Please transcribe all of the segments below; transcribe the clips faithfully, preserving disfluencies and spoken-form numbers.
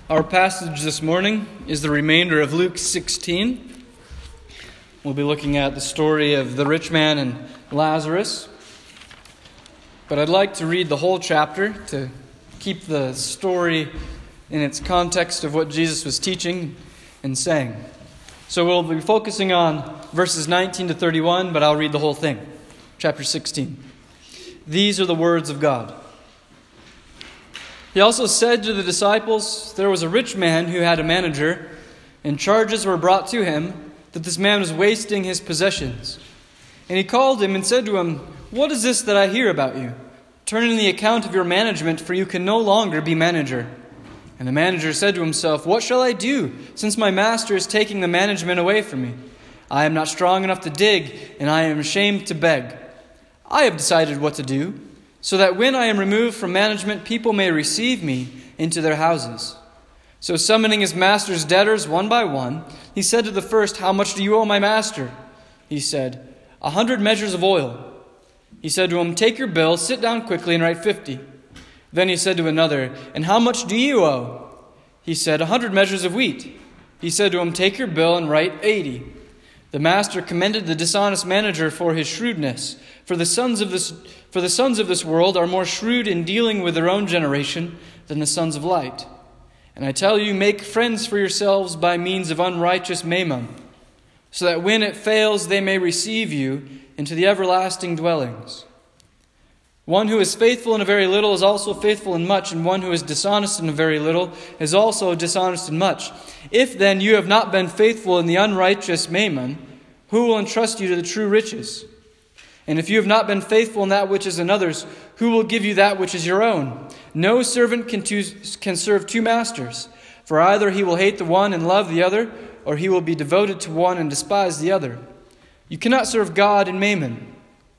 Our passage this morning is the remainder of Luke sixteen. We'll be looking at the story of the rich man and Lazarus. But I'd like to read the whole chapter to keep the story in its context of what Jesus was teaching and saying. So we'll be focusing on verses nineteen to thirty-one, but I'll read the whole thing. Chapter sixteen. These are the words of God. He also said to the disciples, there was a rich man who had a manager, and charges were brought to him that this man was wasting his possessions. And he called him and said to him, "What is this that I hear about you? Turn in the account of your management, for you can no longer be manager." And the manager said to himself, "What shall I do, since my master is taking the management away from me? I am not strong enough to dig, and I am ashamed to beg. I have decided what to do, so that when I am removed from management, people may receive me into their houses." So summoning his master's debtors one by one, he said to the first, "How much do you owe my master?" He said, "A hundred measures of oil." He said to him, "Take your bill, sit down quickly, and write fifty." Then he said to another, "And how much do you owe?" He said, "A hundred measures of wheat." He said to him, "Take your bill and write eighty." The master commended the dishonest manager for his shrewdness. For the sons of this for the sons of this world are more shrewd in dealing with their own generation than the sons of light. And I tell you, make friends for yourselves by means of unrighteous mammon, so that when it fails, they may receive you into the everlasting dwellings. One who is faithful in a very little is also faithful in much, and one who is dishonest in a very little is also dishonest in much. If then you have not been faithful in the unrighteous mammon, who will entrust you to the true riches? And if you have not been faithful in that which is another's, who will give you that which is your own? No servant can, choose, can serve two masters, for either he will hate the one and love the other, or he will be devoted to one and despise the other. You cannot serve God and mammon.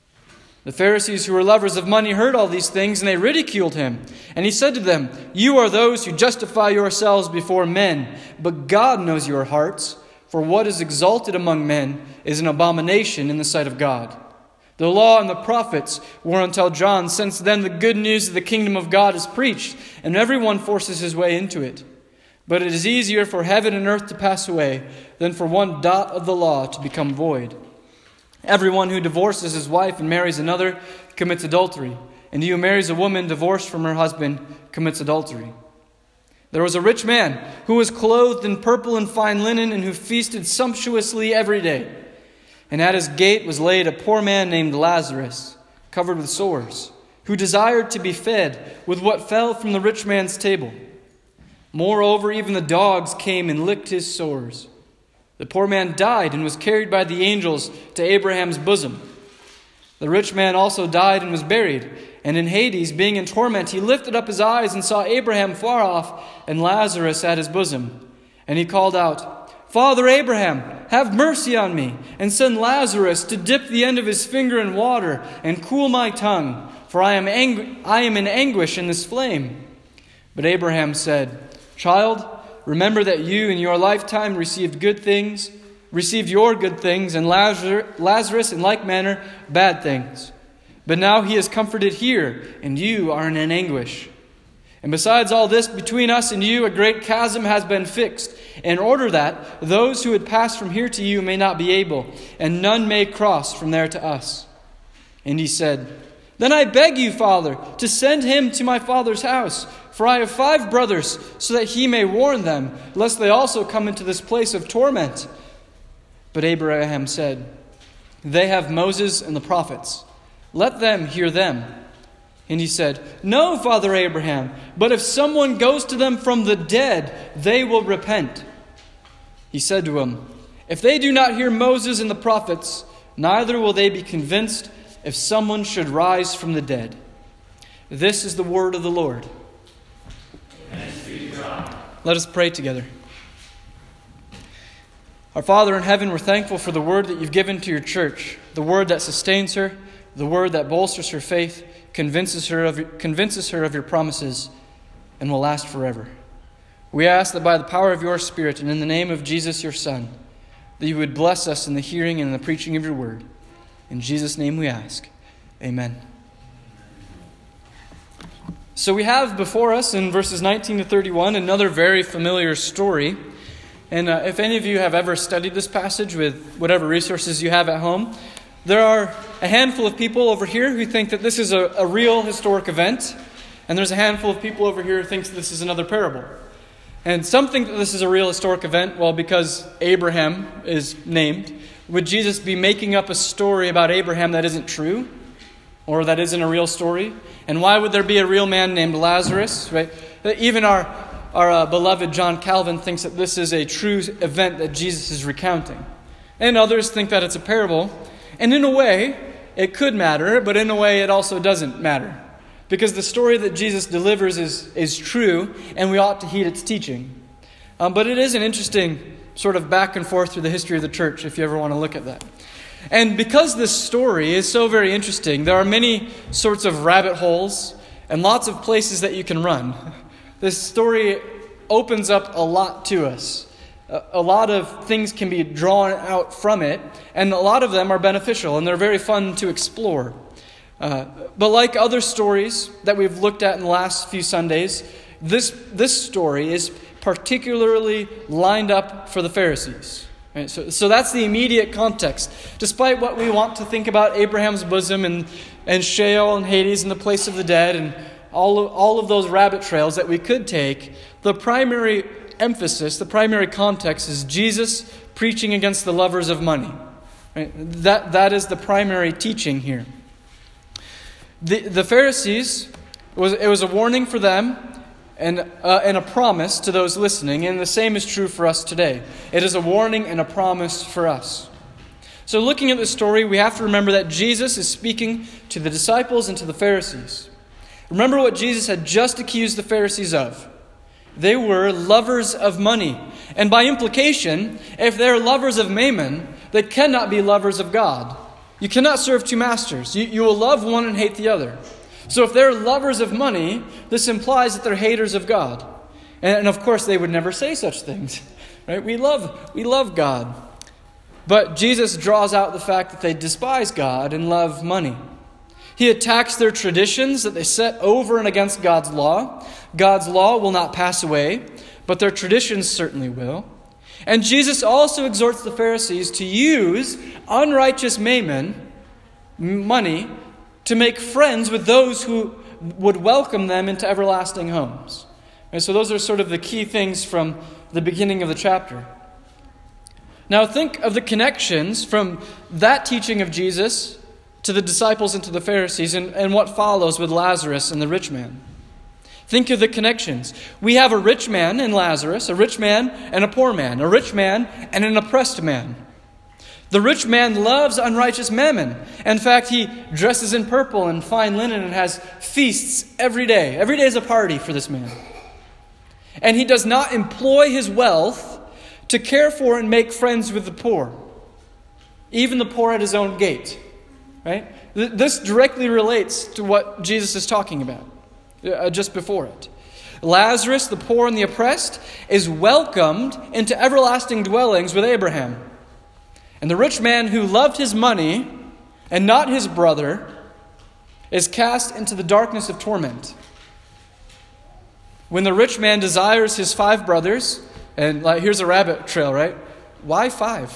The Pharisees, who were lovers of money, heard all these things, and they ridiculed him. And he said to them, "You are those who justify yourselves before men, but God knows your hearts. For what is exalted among men is an abomination in the sight of God. The law and the prophets were until John. Since then the good news of the kingdom of God is preached, and everyone forces his way into it. But it is easier for heaven and earth to pass away than for one dot of the law to become void. Everyone who divorces his wife and marries another commits adultery, and he who marries a woman divorced from her husband commits adultery. There was a rich man who was clothed in purple and fine linen, and who feasted sumptuously every day. And at his gate was laid a poor man named Lazarus, covered with sores, who desired to be fed with what fell from the rich man's table. Moreover, even the dogs came and licked his sores. The poor man died and was carried by the angels to Abraham's bosom. The rich man also died and was buried. And in Hades, being in torment, he lifted up his eyes and saw Abraham far off and Lazarus at his bosom. And he called out, "Father Abraham, have mercy on me, and send Lazarus to dip the end of his finger in water and cool my tongue, for I am angu- I am in anguish in this flame." But Abraham said, "Child, remember that you in your lifetime received good things, received your good things, and Lazarus in like manner bad things. But now he is comforted here, and you are in an anguish. And besides all this, between us and you a great chasm has been fixed, in order that those who would pass from here to you may not be able, and none may cross from there to us." And he said, "Then I beg you, Father, to send him to my father's house, for I have five brothers, so that he may warn them, lest they also come into this place of torment." But Abraham said, "They have Moses and the prophets. Let them hear them." And he said, "No, Father Abraham, but if someone goes to them from the dead, they will repent." He said to him, "If they do not hear Moses and the prophets, neither will they be convinced if someone should rise from the dead." This is the word of the Lord. Thanks be to God. Let us pray together. Our Father in heaven, we're thankful for the word that you've given to your church, the word that sustains her, the word that bolsters her faith, convinces her of, convinces her of your promises, and will last forever. We ask that by the power of your Spirit and in the name of Jesus, your Son, that you would bless us in the hearing and in the preaching of your word. In Jesus' name we ask. Amen. So we have before us in verses nineteen to thirty-one another very familiar story. And uh, if any of you have ever studied this passage with whatever resources you have at home, there are a handful of people over here who think that this is a, a real historic event. And there's a handful of people over here who thinks this is another parable. And some think that this is a real historic event, well, because Abraham is named. Would Jesus be making up a story about Abraham that isn't true? Or that isn't a real story? And why would there be a real man named Lazarus? Right? Even our, our uh, beloved John Calvin thinks that this is a true event that Jesus is recounting. And others think that it's a parable. And in a way, it could matter, but in a way it also doesn't matter. Because the story that Jesus delivers is, is true, and we ought to heed its teaching. Um, but it is an interesting sort of back and forth through the history of the church, if you ever want to look at that. And because this story is so very interesting, there are many sorts of rabbit holes and lots of places that you can run. This story opens up a lot to us. A, a lot of things can be drawn out from it, and a lot of them are beneficial, and they're very fun to explore. Uh, but like other stories that we've looked at in the last few Sundays, this, this story is particularly lined up for the Pharisees. Right? So, so that's the immediate context. Despite what we want to think about Abraham's bosom and, and Sheol and Hades and the place of the dead and all of, all of those rabbit trails that we could take, the primary emphasis, the primary context is Jesus preaching against the lovers of money. Right? That, that is the primary teaching here. The, the Pharisees, it was, it was a warning for them and, uh, and a promise to those listening. And the same is true for us today. It is a warning and a promise for us. So looking at this story, we have to remember that Jesus is speaking to the disciples and to the Pharisees. Remember what Jesus had just accused the Pharisees of. They were lovers of money. And by implication, if they're lovers of mammon, they cannot be lovers of God. You cannot serve two masters. You, you will love one and hate the other. So if they're lovers of money, this implies that they're haters of God. And, and of course, they would never say such things. Right? We love, we love God. But Jesus draws out the fact that they despise God and love money. He attacks their traditions that they set over and against God's law. God's law will not pass away, but their traditions certainly will. And Jesus also exhorts the Pharisees to use unrighteous mammon, money, to make friends with those who would welcome them into everlasting homes. And so those are sort of the key things from the beginning of the chapter. Now think of the connections from that teaching of Jesus to the disciples and to the Pharisees and, and what follows with Lazarus and the rich man. Think of the connections. We have a rich man in Lazarus, a rich man and a poor man, a rich man and an oppressed man. The rich man loves unrighteous mammon. In fact, he dresses in purple and fine linen and has feasts every day. Every day is a party for this man. And he does not employ his wealth to care for and make friends with the poor, even the poor at his own gate. Right? This directly relates to what Jesus is talking about. Uh, just before it. Lazarus, the poor and the oppressed, is welcomed into everlasting dwellings with Abraham. And the rich man who loved his money and not his brother is cast into the darkness of torment. When the rich man desires his five brothers, and like here's a rabbit trail, right? Why five?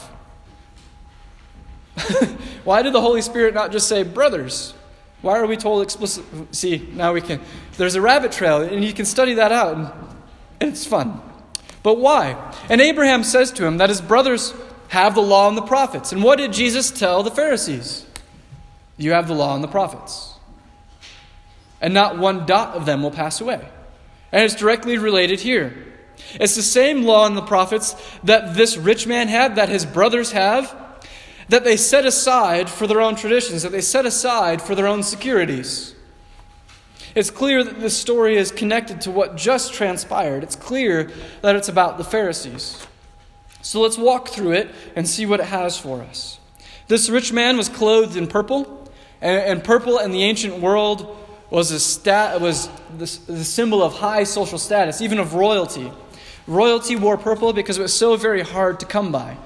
Why did the Holy Spirit not just say brothers? Why are we told explicit? See, now we can. There's a rabbit trail, and you can study that out, and it's fun. But why? And Abraham says to him that his brothers have the law and the prophets. And what did Jesus tell the Pharisees? You have the law and the prophets. And not one dot of them will pass away. And it's directly related here. It's the same law and the prophets that this rich man had, that his brothers have, that they set aside for their own traditions, that they set aside for their own securities. It's clear that this story is connected to what just transpired. It's clear that it's about the Pharisees. So let's walk through it and see what it has for us. This rich man was clothed in purple, and, and purple in the ancient world was a stat was the, the symbol of high social status, even of royalty. Royalty wore purple because it was so very hard to come by.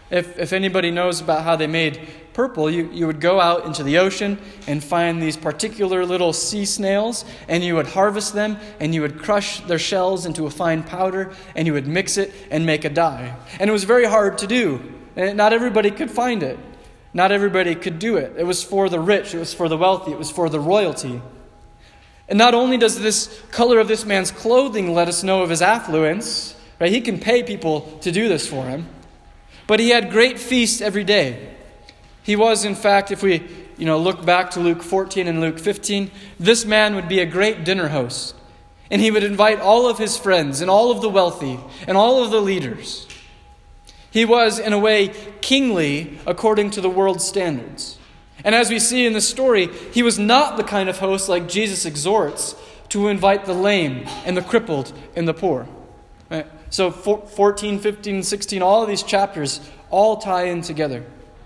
If if anybody knows about how they made purple, you, you would go out into the ocean and find these particular little sea snails, and you would harvest them, and you would crush their shells into a fine powder, and you would mix it and make a dye. And it was very hard to do. And not everybody could find it. Not everybody could do it. It was for the rich, it was for the wealthy, it was for the royalty. And not only does this color of this man's clothing let us know of his affluence, right? He can pay people to do this for him. But he had great feasts every day. He was, in fact, if we you know, look back to Luke fourteen and Luke fifteen, this man would be a great dinner host. And he would invite all of his friends and all of the wealthy and all of the leaders. He was, in a way, kingly according to the world's standards. And as we see in the story, he was not the kind of host like Jesus exhorts to invite the lame and the crippled and the poor. Right? So fourteen, fifteen, sixteen, all of these chapters all tie in together.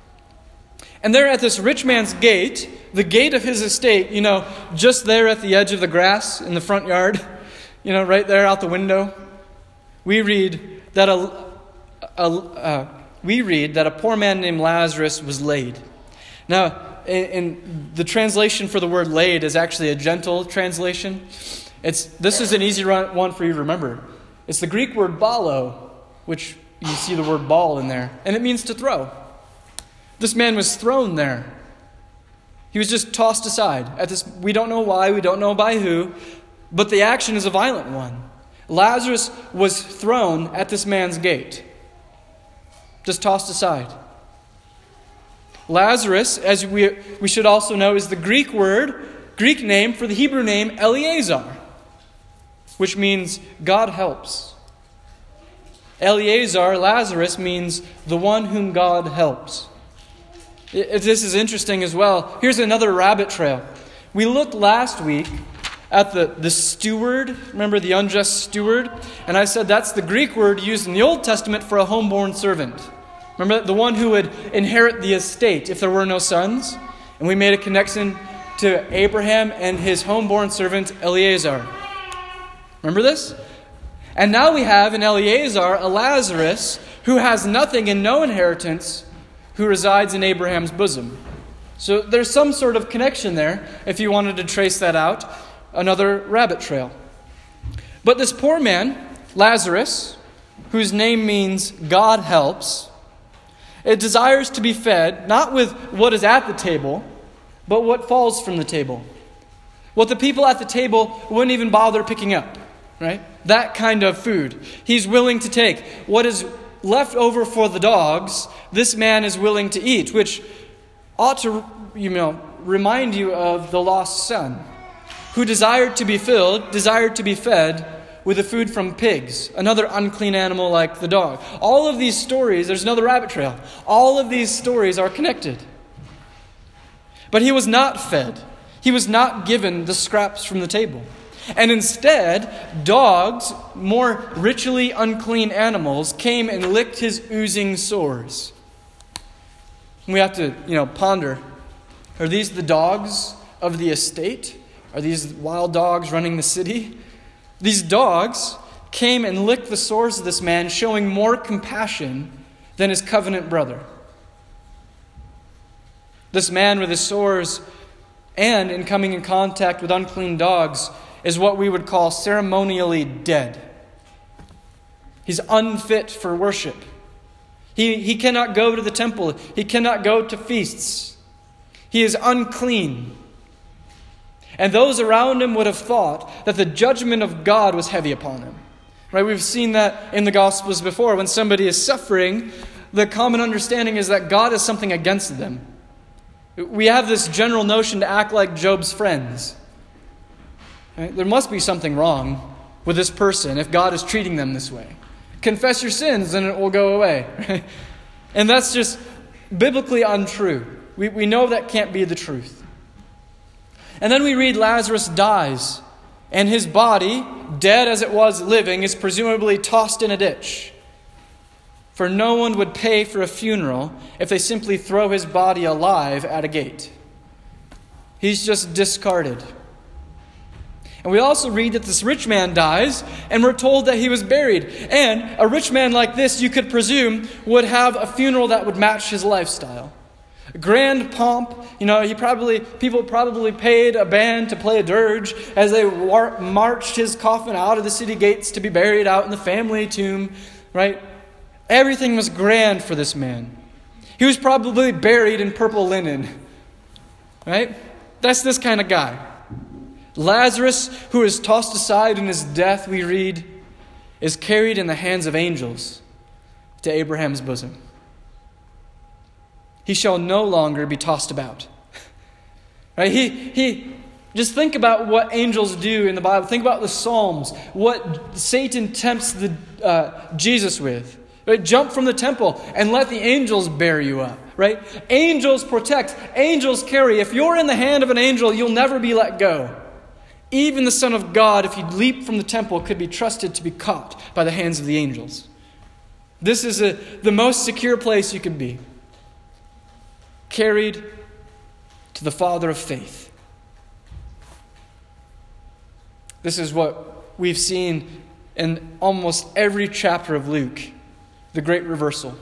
And there at this rich man's gate, the gate of his estate, you know, just there at the edge of the grass in the front yard, you know, right there out the window, we read that a, a uh, we read that a poor man named Lazarus was laid. Now, in, in the translation for the word laid is actually a gentle translation. It's this is an easy run, one for you to remember. It's the Greek word balo, which you see the word ball in there, and it means to throw. This man was thrown there. He was just tossed aside. At this, we don't know why, we don't know by who, but the action is a violent one. Lazarus was thrown at this man's gate. Just tossed aside. Lazarus, as we, we should also know, is the Greek word, Greek name for the Hebrew name Eleazar, which means God helps. Eleazar, Lazarus, means the one whom God helps. This is interesting as well. Here's another rabbit trail. We looked last week at the, the steward. Remember the unjust steward? And I said that's the Greek word used in the Old Testament for a homeborn servant. Remember the one who would inherit the estate if there were no sons? And we made a connection to Abraham and his homeborn servant Eleazar. Remember this? And now we have in Eleazar a Lazarus who has nothing and no inheritance, who resides in Abraham's bosom. So there's some sort of connection there, if you wanted to trace that out, another rabbit trail. But this poor man, Lazarus, whose name means God helps, it desires to be fed, not with what is at the table, but what falls from the table. What the people at the table wouldn't even bother picking up, right? That kind of food. He's willing to take what is left over for the dogs, this man is willing to eat, which ought to, you know, remind you of the lost son, who desired to be filled, desired to be fed with the food from pigs, another unclean animal like the dog. All of these stories, there's another rabbit trail. All of these stories are connected. But he was not fed. He was not given the scraps from the table. And instead, dogs, more ritually unclean animals, came and licked his oozing sores. We have to, you know, ponder, are these the dogs of the estate? Are these wild dogs running the city? These dogs came and licked the sores of this man, showing more compassion than his covenant brother. This man with his sores and in coming in contact with unclean dogs is what we would call ceremonially dead. He's unfit for worship. He, he cannot go to the temple. He cannot go to feasts. He is unclean. And those around him would have thought that the judgment of God was heavy upon him. Right? We've seen that in the Gospels before. When somebody is suffering, the common understanding is that God is something against them. We have this general notion to act like Job's friends. Right? There must be something wrong with this person if God is treating them this way. Confess your sins and it will go away. And that's just biblically untrue. We, we know that can't be the truth. And then we read Lazarus dies, and his body, dead as it was living, is presumably tossed in a ditch. For no one would pay for a funeral if they simply throw his body alive at a gate. He's just discarded. And we also read that this rich man dies, and we're told that he was buried. And a rich man like this, you could presume, would have a funeral that would match his lifestyle. Grand pomp, you know, he probably people probably paid a band to play a dirge as they war- marched his coffin out of the city gates to be buried out in the family tomb, right? Everything was grand for this man. He was probably buried in purple linen, right? That's this kind of guy. Lazarus, who is tossed aside in his death, we read, is carried in the hands of angels to Abraham's bosom. He shall no longer be tossed about. Right? He, he, just think about what angels do in the Bible. Think about the Psalms, what Satan tempts the, uh, Jesus with. Right? Jump from the temple and let the angels bear you up. Right? Angels protect. Angels carry. If you're in the hand of an angel, you'll never be let go. Even the Son of God, if he leaped from the temple, could be trusted to be caught by the hands of the angels. This is a, the most secure place you could be. Carried to the Father of faith. This is what we've seen in almost every chapter of Luke, the great reversal.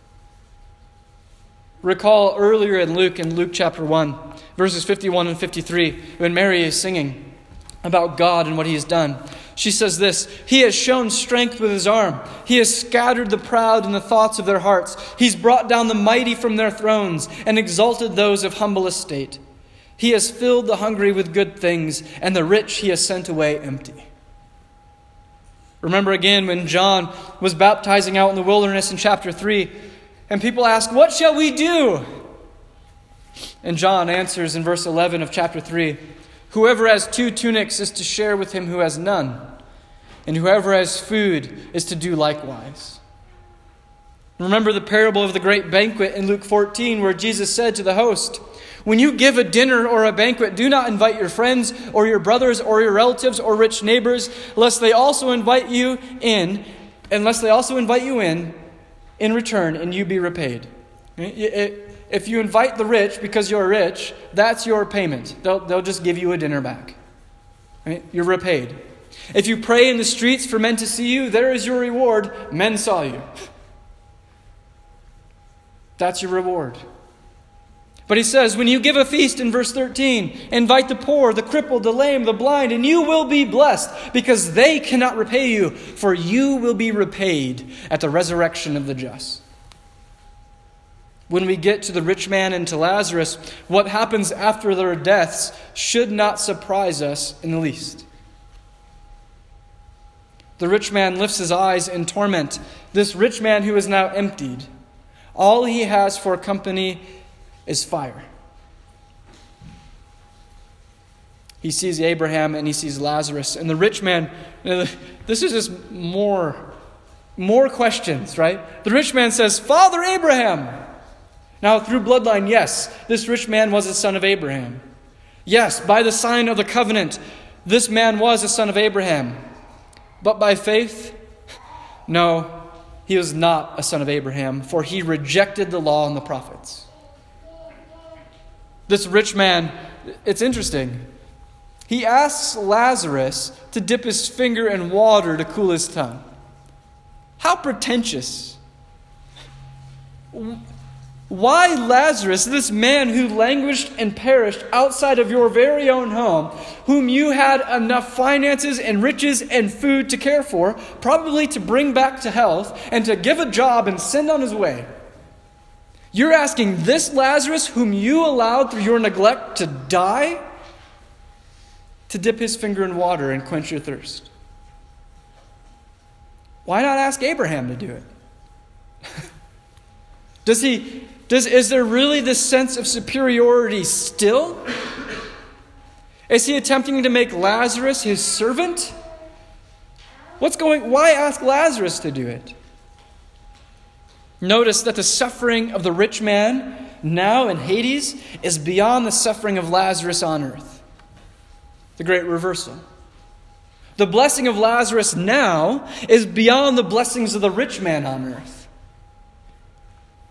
Recall earlier in Luke, in Luke chapter one, verses fifty-one and fifty-three, when Mary is singing about God and what he has done. She says this, "He has shown strength with his arm. He has scattered the proud in the thoughts of their hearts. He's brought down the mighty from their thrones and exalted those of humble estate. He has filled the hungry with good things, and the rich he has sent away empty." Remember again when John was baptizing out in the wilderness in chapter three, and people ask, "What shall we do?" And John answers in verse eleven of chapter three, "Whoever has two tunics is to share with him who has none, and whoever has food is to do likewise." Remember the parable of the great banquet in Luke fourteen, where Jesus said to the host, "When you give a dinner or a banquet, do not invite your friends or your brothers or your relatives or rich neighbors, lest they also invite you in, unless they also invite you in, in return, and you be repaid." If you invite the rich because you're rich, that's your payment. They'll, they'll just give you a dinner back. Right? You're repaid. If you pray in the streets for men to see you, there is your reward. Men saw you. That's your reward. But he says, when you give a feast in verse thirteen, invite the poor, the crippled, the lame, the blind, and you will be blessed, because they cannot repay you, for you will be repaid at the resurrection of the just. When we get to the rich man and to Lazarus, what happens after their deaths should not surprise us in the least. The rich man lifts his eyes in torment. This rich man who is now emptied, all he has for company is fire. He sees Abraham and he sees Lazarus. And the rich man, this is just more, more questions, right? The rich man says, "Father Abraham." Now, through bloodline, yes, this rich man was a son of Abraham. Yes, by the sign of the covenant, this man was a son of Abraham. But by faith, no, he was not a son of Abraham, for he rejected the law and the prophets. This rich man, it's interesting. He asks Lazarus to dip his finger in water to cool his tongue. How pretentious. Why Lazarus, this man who languished and perished outside of your very own home, whom you had enough finances and riches and food to care for, probably to bring back to health and to give a job and send on his way? You're asking this Lazarus, whom you allowed through your neglect to die, to dip his finger in water and quench your thirst. Why not ask Abraham to do it? Does he... Does, is there really this sense of superiority still? Is he attempting to make Lazarus his servant? What's going? Why ask Lazarus to do it? Notice that the suffering of the rich man now in Hades is beyond the suffering of Lazarus on earth. The great reversal. The blessing of Lazarus now is beyond the blessings of the rich man on earth.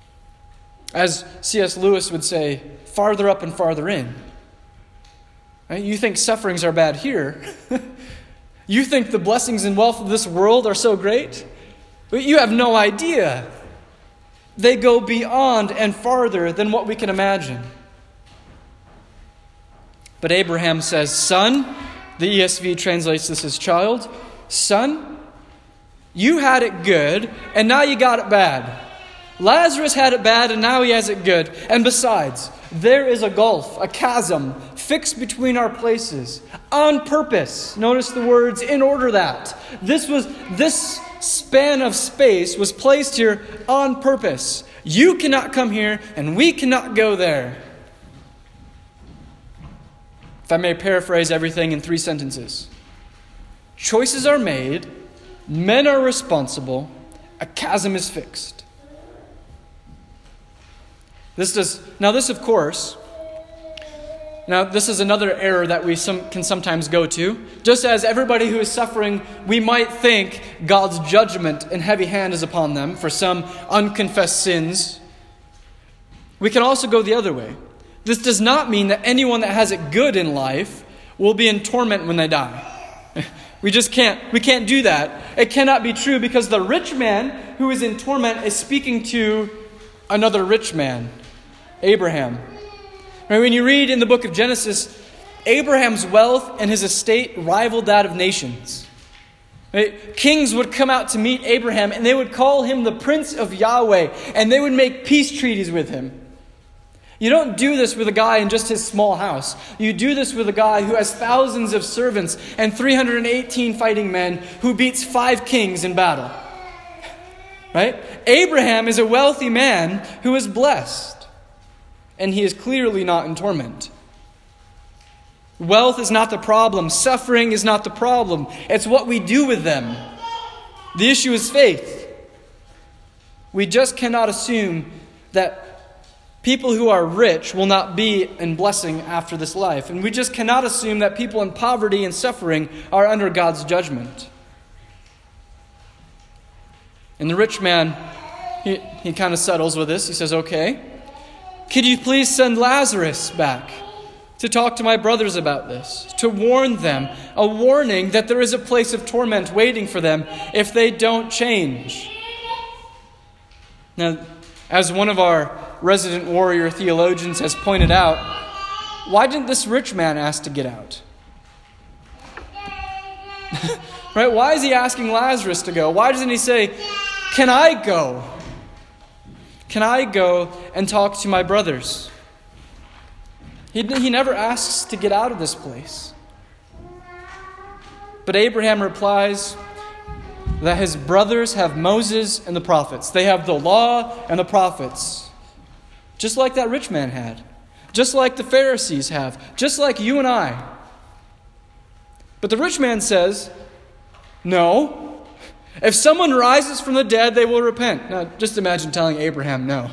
As C S Lewis would say, farther up and farther in. Right? You think sufferings are bad here. You think the blessings and wealth of this world are so great. But you have no idea. They go beyond and farther than what we can imagine. But Abraham says, son, the E S V translates this as child, son, you had it good, and now you got it bad. Lazarus had it bad, and now he has it good. And besides, there is a gulf, a chasm, fixed between our places, on purpose. Notice the words, in order that. This was this span of space was placed here on purpose. You cannot come here, and we cannot go there. If I may paraphrase everything in three sentences. Choices are made, men are responsible, a chasm is fixed. This does now this of course Now, this is another error that we some, can sometimes go to. Just as everybody who is suffering, we might think God's judgment and heavy hand is upon them for some unconfessed sins. We can also go the other way. This does not mean that anyone that has it good in life will be in torment when they die. We just can't, we can't do that. It cannot be true because the rich man who is in torment is speaking to another rich man, Abraham. When you read in the book of Genesis, Abraham's wealth and his estate rivaled that of nations. Right? Kings would come out to meet Abraham and they would call him the Prince of Yahweh, and they would make peace treaties with him. You don't do this with a guy in just his small house. You do this with a guy who has thousands of servants and three hundred eighteen fighting men who beats five kings in battle. Right? Abraham is a wealthy man who is blessed. And he is clearly not in torment. Wealth is not the problem. Suffering is not the problem. It's what we do with them. The issue is faith. We just cannot assume that people who are rich will not be in blessing after this life. And we just cannot assume that people in poverty and suffering are under God's judgment. And the rich man, he, he kind of settles with this. He says, okay, could you please send Lazarus back to talk to my brothers about this, to warn them, a warning that there is a place of torment waiting for them if they don't change. Now, as one of our resident warrior theologians has pointed out, why didn't this rich man ask to get out? Right? Why is he asking Lazarus to go? Why doesn't he say, can I go? Can I go and talk to my brothers? He, he never asks to get out of this place. But Abraham replies that his brothers have Moses and the prophets. They have the law and the prophets. Just like that rich man had. Just like the Pharisees have. Just like you and I. But the rich man says, no. If someone rises from the dead, they will repent. Now, just imagine telling Abraham no.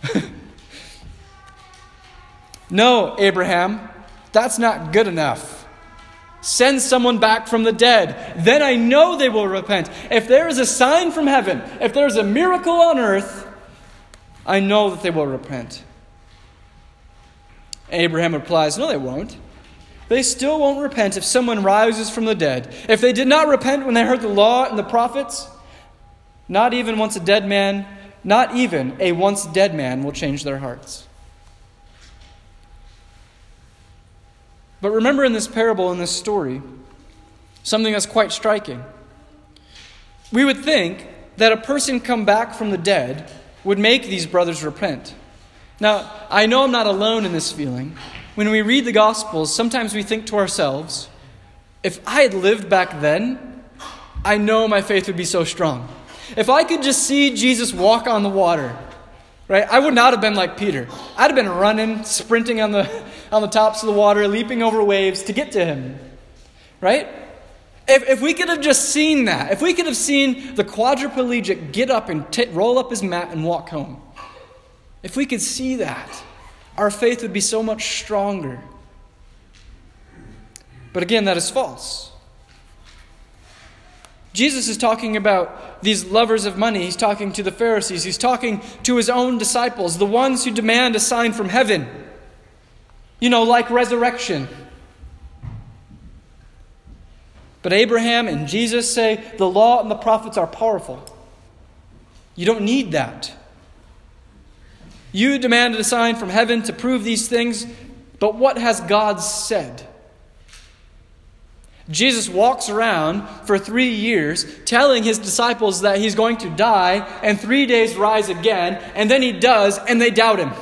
No, Abraham, that's not good enough. Send someone back from the dead. Then I know they will repent. If there is a sign from heaven, if there is a miracle on earth, I know that they will repent. Abraham replies, no, they won't. They still won't repent if someone rises from the dead. If they did not repent when they heard the law and the prophets, not even once a dead man, not even a once dead man will change their hearts. But remember in this parable, in this story, something that's quite striking. We would think that a person come back from the dead would make these brothers repent. Now, I know I'm not alone in this feeling. When we read the Gospels, sometimes we think to ourselves, if I had lived back then, I know my faith would be so strong. If I could just see Jesus walk on the water, right, I would not have been like Peter. I'd have been running, sprinting on the on the tops of the water, leaping over waves to get to him, right? If if we could have just seen that, if we could have seen the quadriplegic get up and t- roll up his mat and walk home, if we could see that, our faith would be so much stronger. But again, that is false. Jesus is talking about these lovers of money. He's talking to the Pharisees. He's talking to his own disciples, the ones who demand a sign from heaven. You know, like resurrection. But Abraham and Jesus say the law and the prophets are powerful. You don't need that. You demanded a sign from heaven to prove these things, but what has God said? Jesus walks around for three years telling his disciples that he's going to die and three days rise again, and then he does, and they doubt him.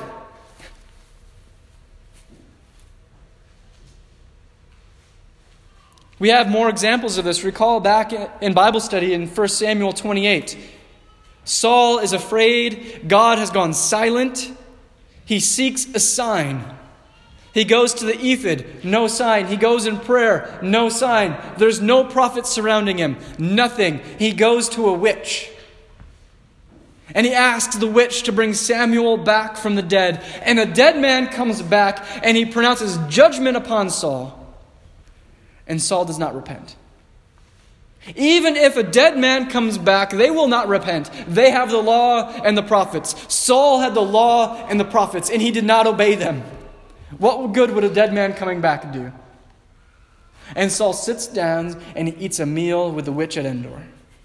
We have more examples of this. Recall back in Bible study in First Samuel twenty-eight. Saul is afraid. God has gone silent. He seeks a sign. He goes to the ephod, no sign. He goes in prayer, no sign. There's no prophet surrounding him, nothing. He goes to a witch. And he asks the witch to bring Samuel back from the dead. And a dead man comes back and he pronounces judgment upon Saul. And Saul does not repent. Even if a dead man comes back, they will not repent. They have the law and the prophets. Saul had the law and the prophets, and he did not obey them. What good would a dead man coming back do? And Saul sits down and he eats a meal with the witch at Endor.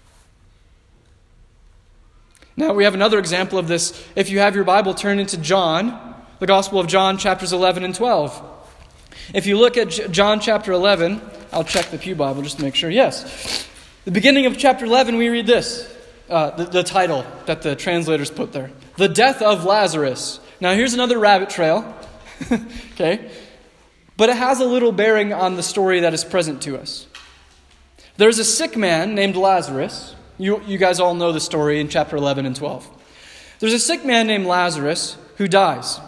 Now we have another example of this. If you have your Bible, turn into John, the Gospel of John, chapters eleven and twelve. If you look at John chapter eleven, I'll check the Pew Bible just to make sure. Yes. The beginning of chapter eleven, we read this. Uh, the, the title that the translators put there. The death of Lazarus. Now here's another rabbit trail. Okay. But it has a little bearing on the story that is present to us. There's a sick man named Lazarus. You, you guys all know the story in chapter eleven and twelve. There's a sick man named Lazarus who dies.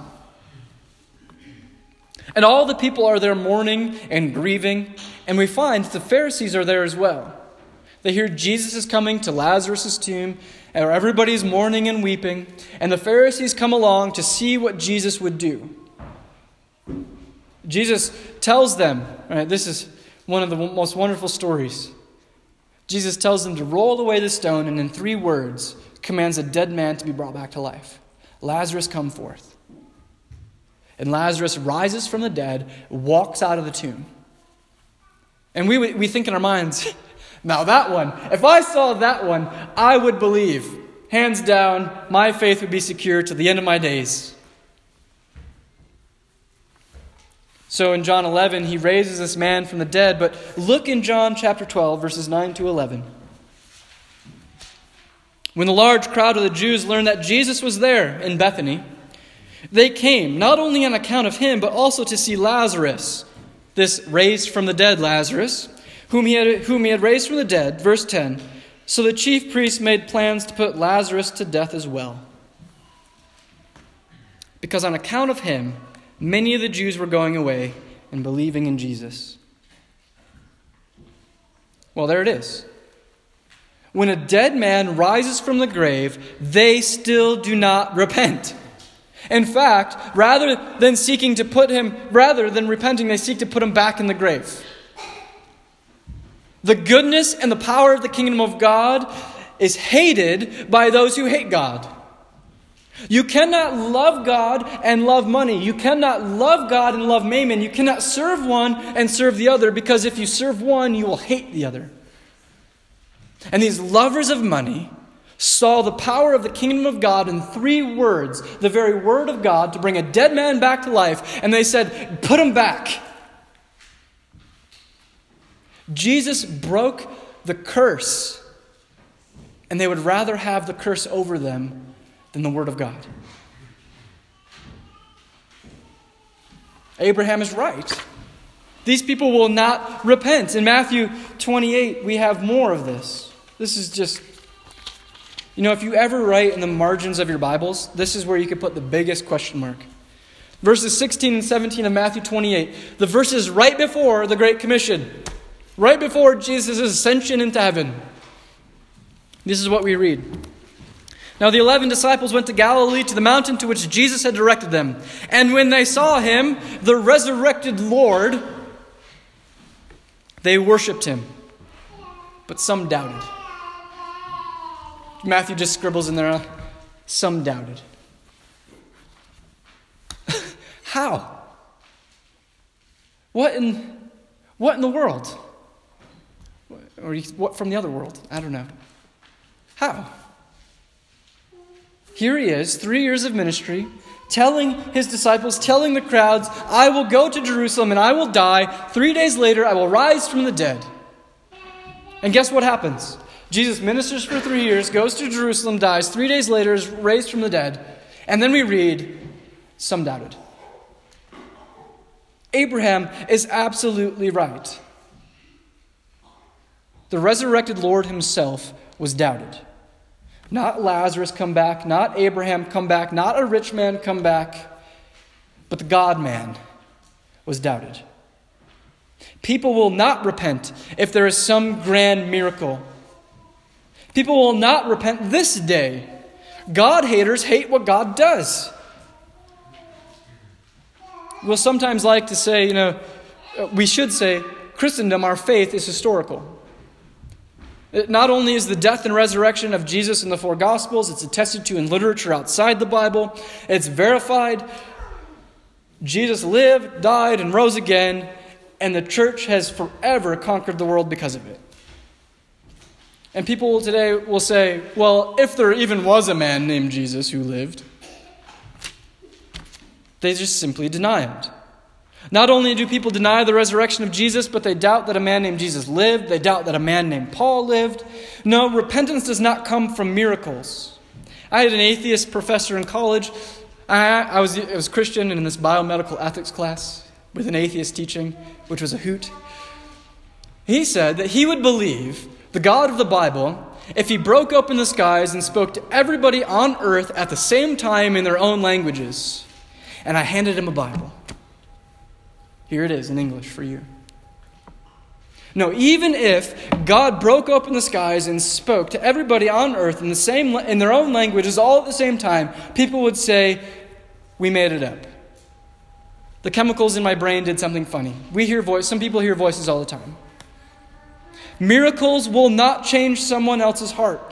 And all the people are there mourning and grieving. And we find the Pharisees are there as well. They hear Jesus is coming to Lazarus' tomb. And everybody's mourning and weeping. And the Pharisees come along to see what Jesus would do. Jesus tells them, right, this is one of the most wonderful stories. Jesus tells them to roll away the stone, and in three words commands a dead man to be brought back to life. Lazarus, come forth. And Lazarus rises from the dead, walks out of the tomb. And we we think in our minds, now that one, if I saw that one, I would believe. Hands down, my faith would be secure to the end of my days. So in John eleven, he raises this man from the dead. But look in John chapter twelve, verses nine to eleven. When the large crowd of the Jews learned that Jesus was there in Bethany, they came, not only on account of him, but also to see Lazarus, this raised from the dead Lazarus, whom he had, whom he had raised from the dead. Verse ten. So the chief priests made plans to put Lazarus to death as well, because on account of him, many of the Jews were going away and believing in Jesus. Well, there it is. When a dead man rises from the grave, they still do not repent. In fact, rather than seeking to put him, rather than repenting, they seek to put him back in the grave. The goodness and the power of the kingdom of God is hated by those who hate God. You cannot love God and love money. You cannot love God and love mammon. You cannot serve one and serve the other, because if you serve one, you will hate the other. And these lovers of money saw the power of the kingdom of God in three words, the very word of God, to bring a dead man back to life. And they said, put him back. Jesus broke the curse, and they would rather have the curse over them than the word of God. Abraham is right. These people will not repent. In Matthew twenty-eight, we have more of this. This is just, you know, if you ever write in the margins of your Bibles, this is where you could put the biggest question mark. Verses sixteen and seventeen of Matthew twenty-eight, the verses right before the Great Commission, right before Jesus' ascension into heaven. This is what we read. Now the eleven disciples went to Galilee, to the mountain to which Jesus had directed them. And when they saw him, the resurrected Lord, they worshipped him. But some doubted. Matthew just scribbles in there, some doubted. How? What in, what in the world? Or he, what from the other world? I don't know. How? Here he is, three years of ministry, telling his disciples, telling the crowds, I will go to Jerusalem and I will die. Three days later, I will rise from the dead. And guess what happens? Jesus ministers for three years, goes to Jerusalem, dies. Three days later, is raised from the dead. And then we read, some doubted. Abraham is absolutely right. The resurrected Lord himself was doubted. Not Lazarus come back, not Abraham come back, not a rich man come back, but the God-man was doubted. People will not repent if there is some grand miracle. People will not repent this day. God haters hate what God does. We'll sometimes like to say, you know, we should say, Christendom, our faith, is historical. It not only is the death and resurrection of Jesus in the four Gospels, it's attested to in literature outside the Bible. It's verified. Jesus lived, died, and rose again, and the church has forever conquered the world because of it. And people today will say, well, if there even was a man named Jesus who lived, they just simply deny it. Not only do people deny the resurrection of Jesus, but they doubt that a man named Jesus lived. They doubt that a man named Paul lived. No, repentance does not come from miracles. I had an atheist professor in college. I, I was I was Christian in this biomedical ethics class with an atheist teaching, which was a hoot. He said that he would believe the God of the Bible if he broke open the skies and spoke to everybody on earth at the same time in their own languages. And I handed him a Bible. Here it is in English for you. No, even if God broke open the skies and spoke to everybody on earth in the same in their own languages all at the same time, people would say, we made it up. The chemicals in my brain did something funny. We hear voice. Some people hear voices all the time. Miracles will not change someone else's heart.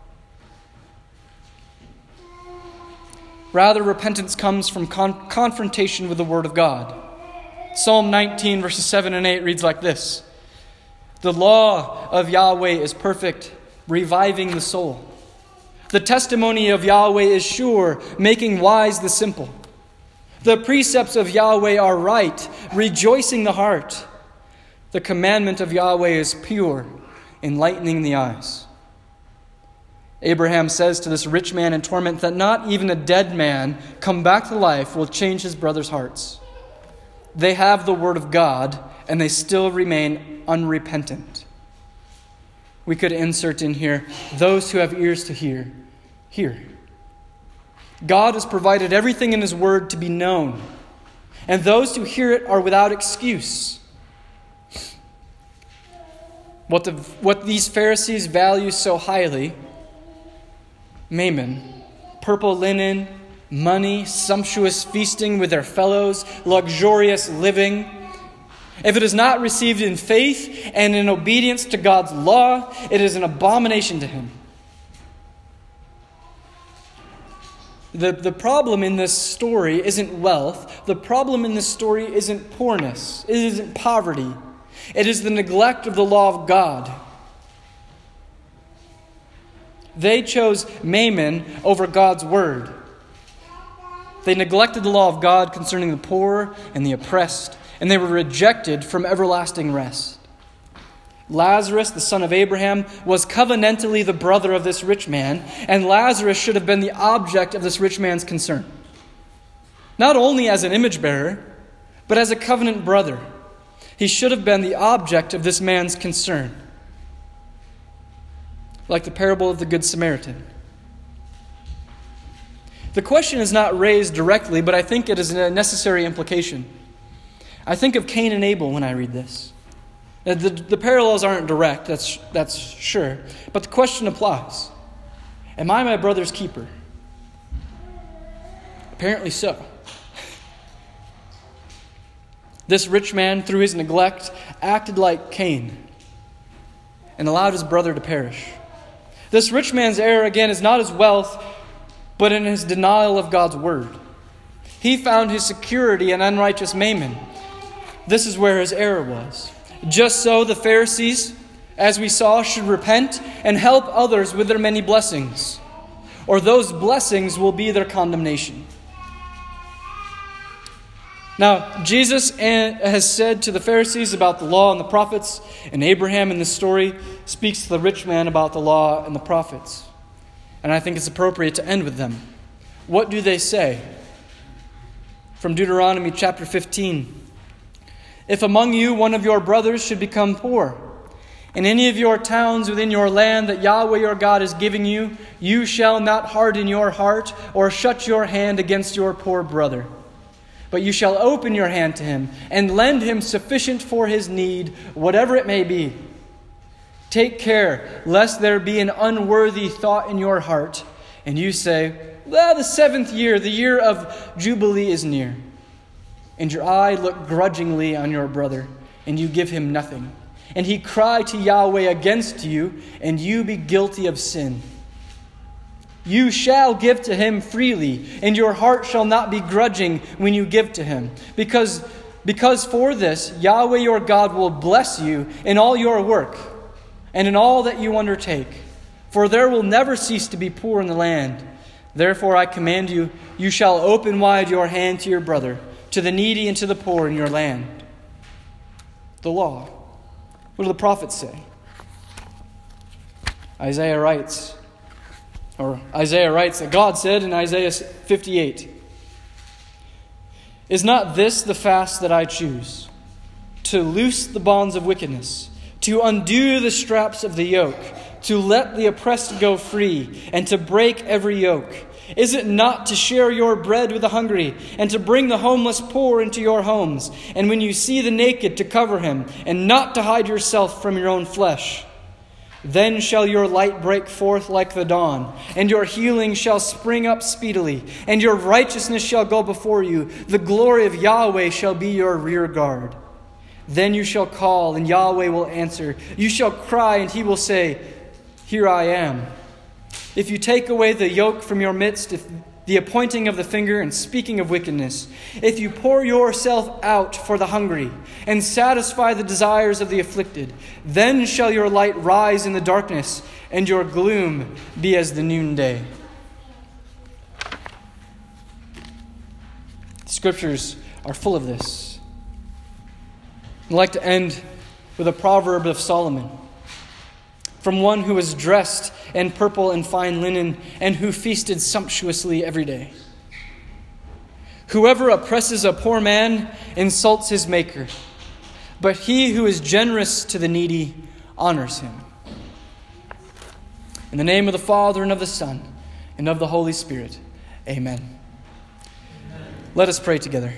Rather, repentance comes from con- confrontation with the Word of God. Psalm nineteen, verses seven and eight reads like this. The law of Yahweh is perfect, reviving the soul. The testimony of Yahweh is sure, making wise the simple. The precepts of Yahweh are right, rejoicing the heart. The commandment of Yahweh is pure, enlightening the eyes. Abraham says to this rich man in torment that not even a dead man come back to life will change his brothers' hearts. They have the word of God, and they still remain unrepentant. We could insert in here, those who have ears to hear, hear. God has provided everything in his word to be known, and those who hear it are without excuse. What, the, what these Pharisees value so highly, mammon, purple linen, money, sumptuous feasting with their fellows, luxurious living. If it is not received in faith and in obedience to God's law, it is an abomination to him. The, the problem in this story isn't wealth. The problem in this story isn't poorness. It isn't poverty. It is the neglect of the law of God. They chose mammon over God's word. They neglected the law of God concerning the poor and the oppressed, and they were rejected from everlasting rest. Lazarus, the son of Abraham, was covenantally the brother of this rich man, and Lazarus should have been the object of this rich man's concern. Not only as an image bearer, but as a covenant brother. He should have been the object of this man's concern. Like the parable of the Good Samaritan. The question is not raised directly, but I think it is a necessary implication. I think of Cain and Abel when I read this. The, the parallels aren't direct, that's, that's sure. But the question applies. Am I my brother's keeper? Apparently so. This rich man, through his neglect, acted like Cain and allowed his brother to perish. This rich man's error, again, is not his wealth, but in his denial of God's word. He found his security in unrighteous mammon. This is where his error was. Just so the Pharisees as we saw, should repent and help others with their many blessings, or those blessings will be their condemnation. Now, Jesus has said to the Pharisees about the law and the prophets, and Abraham in this story speaks to the rich man about the law and the prophets. And I think it's appropriate to end with them. What do they say? From Deuteronomy chapter fifteen. If among you one of your brothers should become poor, in any of your towns within your land that Yahweh your God is giving you, you shall not harden your heart or shut your hand against your poor brother. But you shall open your hand to him and lend him sufficient for his need, whatever it may be. Take care lest there be an unworthy thought in your heart, and you say, well, the seventh year, the year of Jubilee is near. And your eye look grudgingly on your brother, and you give him nothing. And he cry to Yahweh against you, and you be guilty of sin. You shall give to him freely, and your heart shall not be grudging when you give to him. Because, because for this, Yahweh your God will bless you in all your work, and in all that you undertake. For there will never cease to be poor in the land. Therefore I command you, you shall open wide your hand to your brother, to the needy and to the poor in your land. The law. What do the prophets say? Isaiah writes, or Isaiah writes that God said in Isaiah fifty-eight, is not this the fast that I choose? To loose the bonds of wickedness, to undo the straps of the yoke, to let the oppressed go free, and to break every yoke. Is it not to share your bread with the hungry, and to bring the homeless poor into your homes, and when you see the naked to cover him, and not to hide yourself from your own flesh? Then shall your light break forth like the dawn, and your healing shall spring up speedily, and your righteousness shall go before you. The glory of Yahweh shall be your rear guard. Then you shall call, and Yahweh will answer. You shall cry, and he will say, here I am. If you take away the yoke from your midst, if the appointing of the finger and speaking of wickedness, if you pour yourself out for the hungry and satisfy the desires of the afflicted, then shall your light rise in the darkness and your gloom be as the noonday. The scriptures are full of this. I'd like to end with a proverb of Solomon, from one who was dressed in purple and fine linen, and who feasted sumptuously every day. Whoever oppresses a poor man insults his maker, but he who is generous to the needy honors him. In the name of the Father, and of the Son, and of the Holy Spirit, amen. Amen. Let us pray together.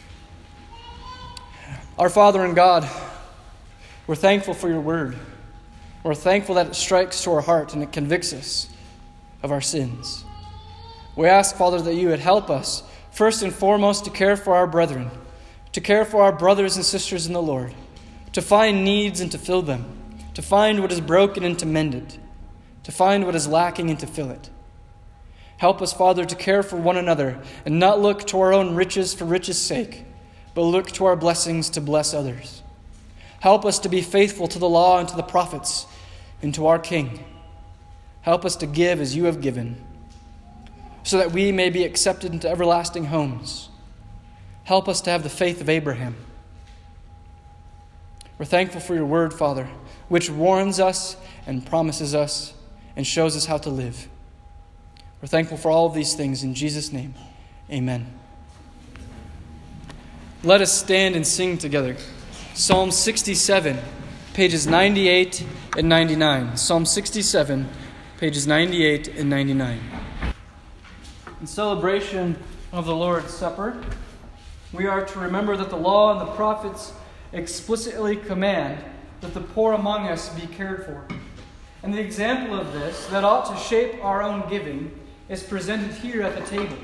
Our Father and God, we're thankful for your word. We're thankful that it strikes to our heart and it convicts us of our sins. We ask, Father, that you would help us, first and foremost, to care for our brethren, to care for our brothers and sisters in the Lord, to find needs and to fill them, to find what is broken and to mend it, to find what is lacking and to fill it. Help us, Father, to care for one another and not look to our own riches for riches' sake, but look to our blessings to bless others. Help us to be faithful to the law and to the prophets and to our King. Help us to give as you have given, so that we may be accepted into everlasting homes. Help us to have the faith of Abraham. We're thankful for your word, Father, which warns us and promises us and shows us how to live. We're thankful for all of these things. In Jesus' name, amen. Let us stand and sing together. Psalm sixty-seven, pages ninety-eight and ninety-nine. Psalm sixty-seven, pages ninety-eight and ninety-nine. In celebration of the Lord's Supper, we are to remember that the law and the prophets explicitly command that the poor among us be cared for. And the example of this that ought to shape our own giving is presented here at the table.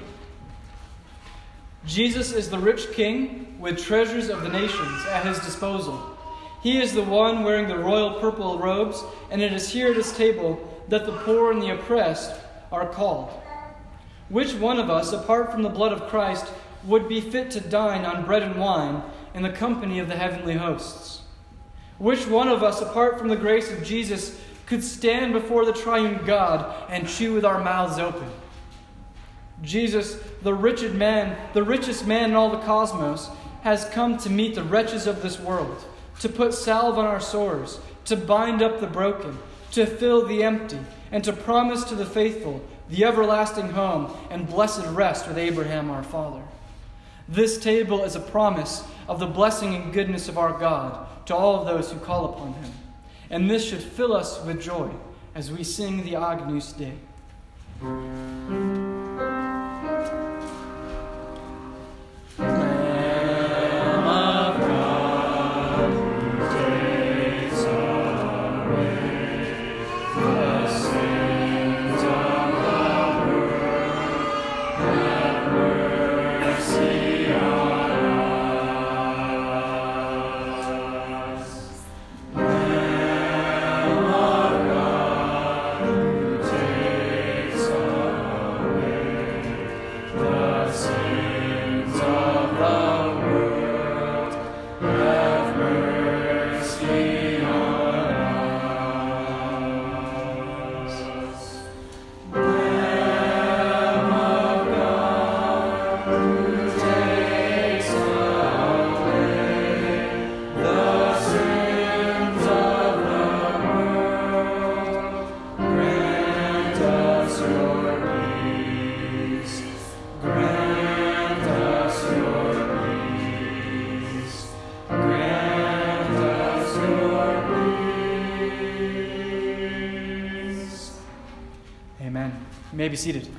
Jesus is the rich king with treasures of the nations at his disposal. He is the one wearing the royal purple robes, and it is here at his table that the poor and the oppressed are called. Which one of us, apart from the blood of Christ, would be fit to dine on bread and wine in the company of the heavenly hosts? Which one of us, apart from the grace of Jesus, could stand before the triune God and chew with our mouths open? Jesus, the richest man, the richest man in all the cosmos, has come to meet the wretches of this world, to put salve on our sores, to bind up the broken, to fill the empty, and to promise to the faithful the everlasting home and blessed rest with Abraham our father. This table is a promise of the blessing and goodness of our God to all of those who call upon him. And this should fill us with joy as we sing the Agnus Dei. You may be seated.